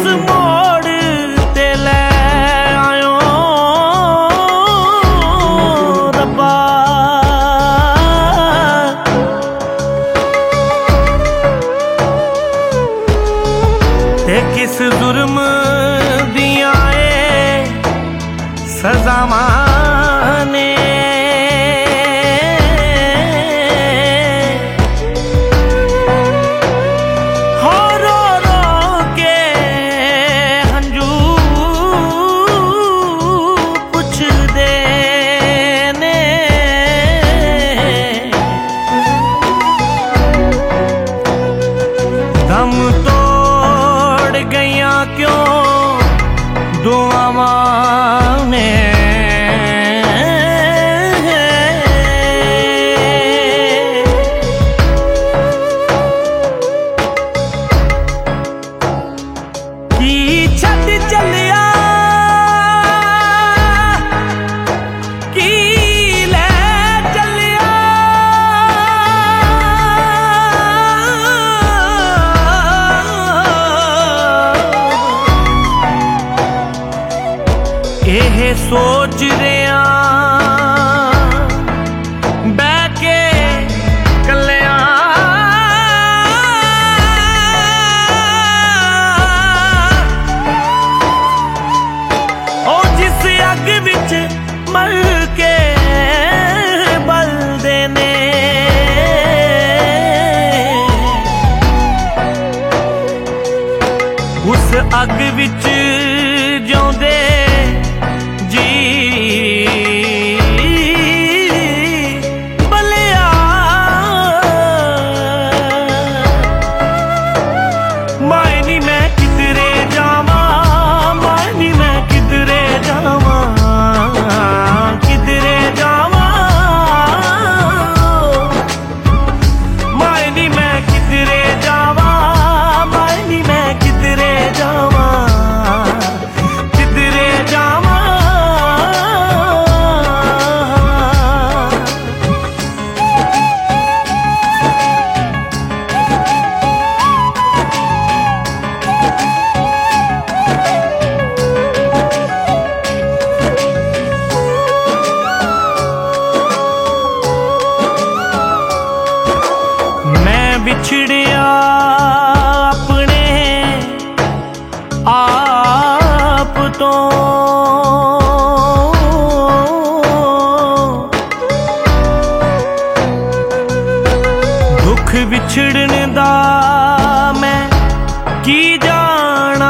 मोड़ ते ले आयो रब्बा। ते किस जुर्म दियां सजावां ने हो रो रो के हंजू पुछ दे ने। दम तोड़ गया क्यों दुआवां ने। एह सोच रिया बह के कलिया ओ जिस अग विच मर के बलदे ने। उस अग विच जिउंदे बलिया मायनी मैं किधरे जावा, मायनी मैं किधरे जावा, किधरे जावा मायनी मैं किधरे जावा, मायनी मैं किधरे जावा, किधरे जावा। बिछड़िया अपने आप तो दुख बिछड़न दा मैं की जाना।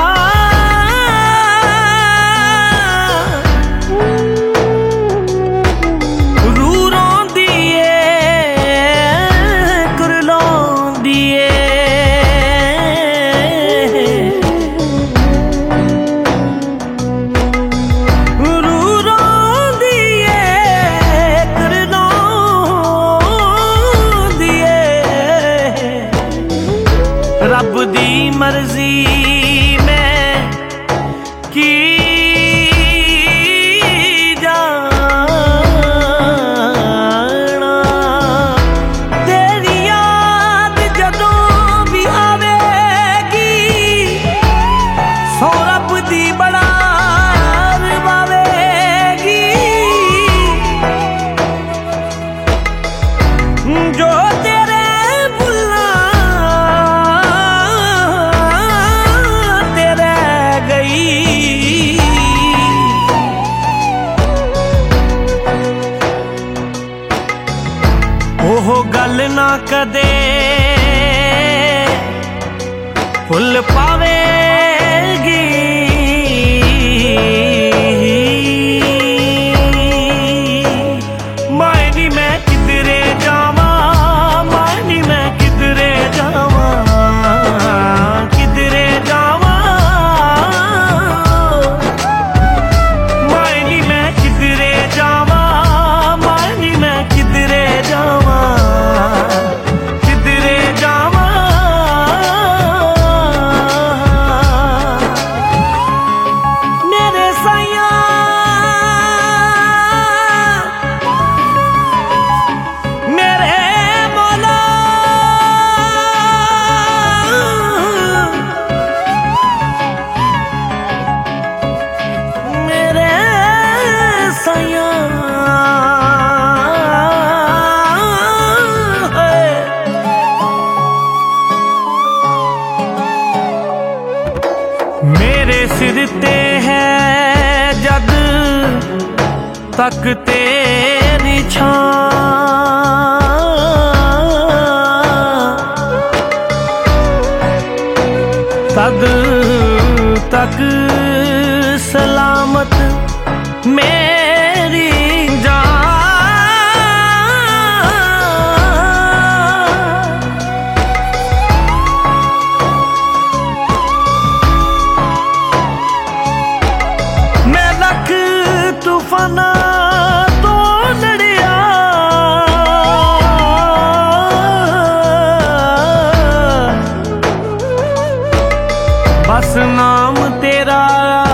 रब दी मर्जी में की जाना। तेरी याद जदों भी आवेगी सो रब दी बड़ा रवावेगी। जो ओह गल ना कदे फुल पावेगी। मायनी मैं किधरे जावा, मायनी मैं किधरे जावा, किधरे जावा मायनी मैं किधरे जावा, मायनी मैं किधरे जावा, किधरे जावा। मेरे सिर ते है जद तक तेरी छां, तद तक सलामत मेरी जान। मैं लख तूफाना तो लड़िया, बस नाम तेरा